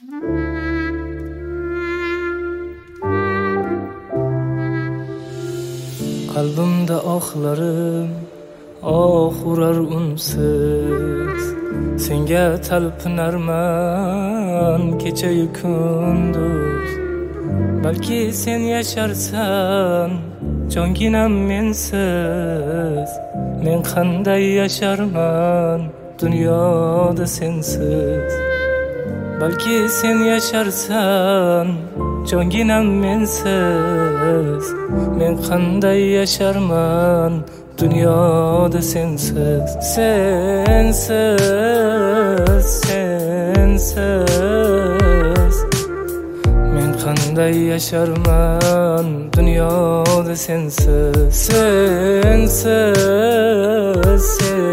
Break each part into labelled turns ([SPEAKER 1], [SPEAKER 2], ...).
[SPEAKER 1] Qalbimda oxlarim urar unsiz, senga talpinarman kecha-yu kunduz. Balki sen yasharsan jonginam mensiz, men qanday yasharman dunyoda sensiz. Balki sen yasharsan jonginam mensiz, men qanday yasharman dunyoda sensiz. Sensiz, sensiz, men qanday yasharman dunyoda sensiz. Sensiz,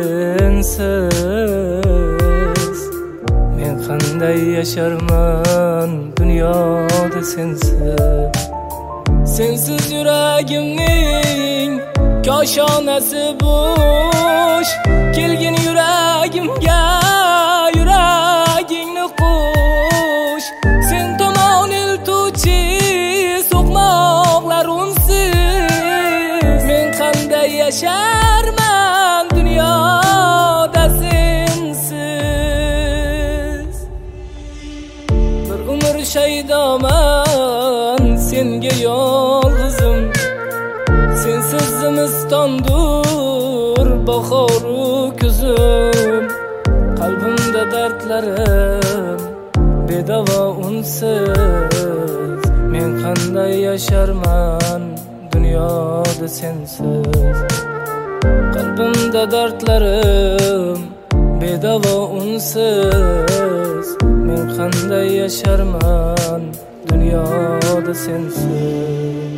[SPEAKER 1] sensiz, men qanday yasharman dunyoda sensiz. Sensiz yuragimning koshonasi bo'sh, kelgin yuragimga yuragingni qo'sh. Sen tomon eltuvchi so'qmoqlar unsiz, men qanday yasharman dunyoda sensiz. Bir umr shaydoman senga yolg'izim, sensiz zimistondur bahoru kuzim. Qalbimda dardlarim bedavo unsiz, men qanday yasharman dunyoda sensiz. Qalbimda dardlarim bedavo unsiz, men qanday yasharman dunyoda sensiz.